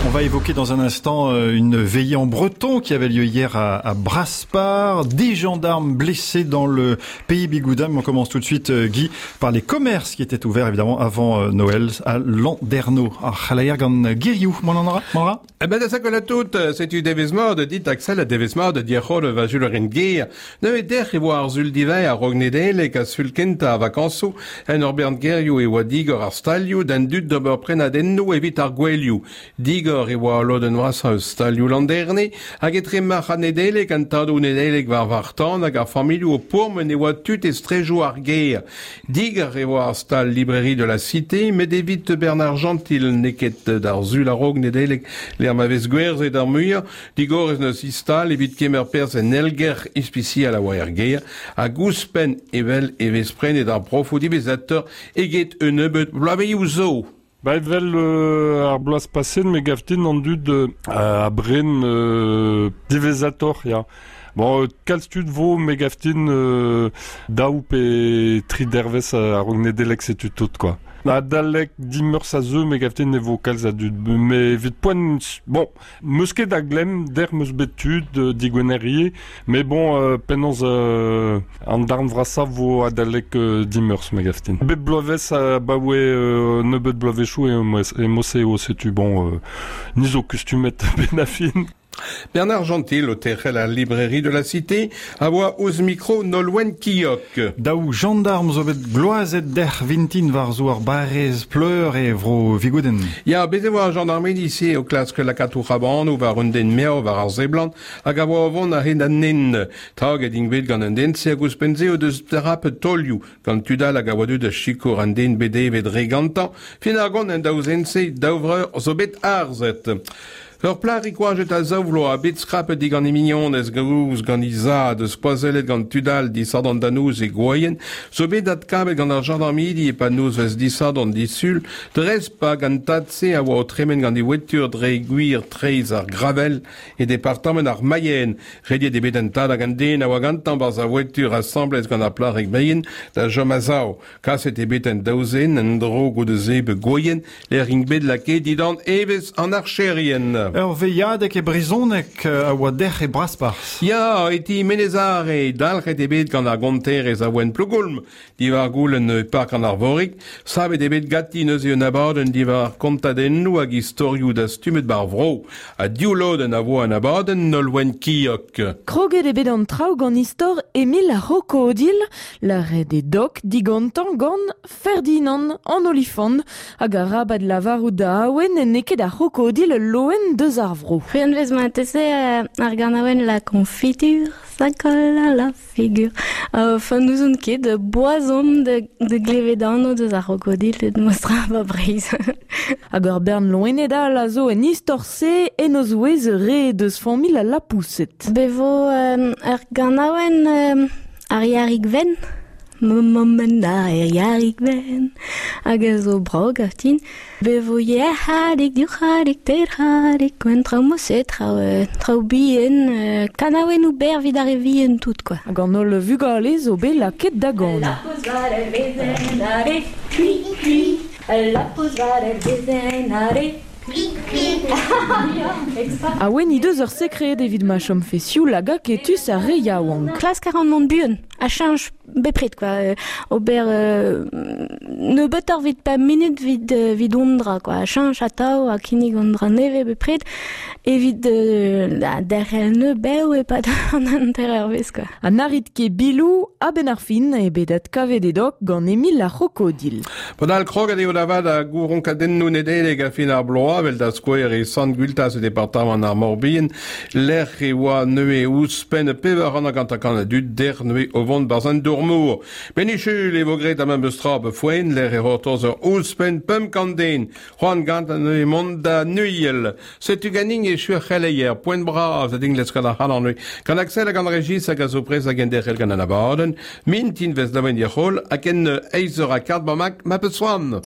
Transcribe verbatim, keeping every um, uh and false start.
On va évoquer dans un instant une veillée en breton qui avait lieu hier à, à Brasparts. Des gendarmes blessés dans le pays Bigoudam. On commence tout de suite, Guy, par les commerces qui étaient ouverts évidemment avant Noël à Landerneau. Ah, Chalaïa gan Guiriou, mon Mara? Eh ben, de ça que la toute, c'est une devismord de dit Axel, devismord de diachol va Jules Rengeir. Ne eder et voir Zul Divet à Rognedel et qu'à Sulkenta à Vacanso, en Orbern Guiriou et Wadigor Arstalio, d'un dut d'ober prenadenno et vit Arguelio. Digor et war loden wasa Arstalio Landerne, hag etre machanedele cantado nedele var vartan, hag ar familio pour mener wa tut et strejou Arguer. Digor et war Arstal librairie de la cité, mais d'évite Bernard Gentil, neket d'Arzul à Rognedele, l'er maves guerz et d'armuir, digor es neus istal, evit kemer pers en elger ispici à la waerger, a gouspen evel e vespren et d'ar profo divisateur, eget un ebet blaveiou zo. Ba evel euh, ar blas pasen me gaftin an dud euh, a bren euh, divezator, ya. Bon, euh, kal stud vo me gaftin euh, daou pe tri dervez a Rognedellek setu tout, quoi. Na dalek dimeur sa zeu me gaftin ne vo kalz a dud. Me vit poan, bon, meus ket a glem der meus betud euh, digwenerrie, mais bon, euh, penons euh, an darn vrasa vo a dalek euh, dimeurs me gaftin. Bet blovez a baoue euh, ne bet blovechou e, e mose o setu, bon, euh, nizo kustumet benafin. Bernard Gentil, au terre la librairie de la cité, a voix aux micros Nolwenn Kiok. Daou gendarmes zo bet gloazet der vintin var zo ar barez pleur e vro vigouden. Ya, beze voa gendarmerie ici au classe que la katou raban ou var un den meo var ar zeblant, hag a voa avon a hen an nen. Tag ed ingvet gant an den se a gouspenze o deus derap toliou, gant tudal hag a voa de chikour an den bede ved regantan, fin ar gant an daouzense daouvreur zo bet arzet. Ur plar ikouajet a zaouvlo a bet skrap dig an emignon ez grouz gant iza de spoazelet gant tudal disad an danouz e goyen, zo bet dat kabel gant ar gendarmidi e pa nouz vez disad an disul, dres pa gant tatse a oa o tremen gant e wetur dre gwir treiz ar gravel e departamen ar mayen, redie de bet en tad hag an den a oa gantan barz a wetur assemblez gant ar plar ek beien da jom a zao. Kaset e bet en daouzen en dro go de zebe goyen, l'er ing bet lake didan evez an ar cherien. Ur veiadek e brizonek a oa der e Brasparts. Ya, eti menezar e dalc'het ebet gant ar gonter ez a oen plougolm. Divar goulen e park an ar vorik, sabet ebet gati neus e un abaden divar kontadennou hag istorioù da stumet bar vro. A dioulod a vo an abaden Nolwenn Kiok. Kroget ebet an traoù gant istor Emil a Rokodil, la red e dok digantan gant Ferdinand an olifant, hag a rabad lavaroù da aouen en neket a Rokodil loen deus ar vro. Rien vez ma tese euh, ar ganaouen la confiture, ça colle à la figure. Euh, fan nous on ket de boison de, de glevedano deus ar Rokodil et de mostra ba breiz. Hag ur bern loenedal a zo en istor-se en oz ouez re deus famil a la pousset. Bevo euh, ar ganaouen euh, ar yarig ven, moment da er yarig ven, hag a zo brog aftin. Bevo ye hadik, du hadik, ter hadik, gwen trao moset, trao, euh, trao bien, euh, kanaouen ou ber vid ar evien tout, quoi. Hag an ol vugale zo be la ket da gant. La pose var el vezen are, cui, cui. La pose var el vezen are, cui, cui. A ouen i deus ur sekret evit ma chom fesiou laga ketus a re yaouank. Klas quarante buen, a chanj bepret, quoi. Euh, ober, euh, ne betor vid pa minut vid, euh, vid ondra, quoi. A chanj a tao, a kinig ondra neve bepret, evit euh, derrel ne beu e pat an interervez, quoi. A narit ke bilou a ben ar fin e bedat kavet edok gant Emil a Rokodil. Podal krog ade o davad a gouron kadennou nedeleg a fin ar bloa, vel da skouer e sant gultas e departament ar morbien, l'er e oa neue ouspen pevar an a gant a kan a dud der neue o vont barzan dourmour. Benichul e vogret a mem bestrap foen, l'er e rotoz ur ouspen pem kanden, c'hoant gant a neue monda nuiel. Setu ganing e chuer c'heleier, poent braz a ding leskad ar c'hal an neue. Kan aksel a gant regis hag a zo prez a gen derrel gant an abaden, min tin vez daven diachol, hag en eizer a kart ba mak ma peus soan.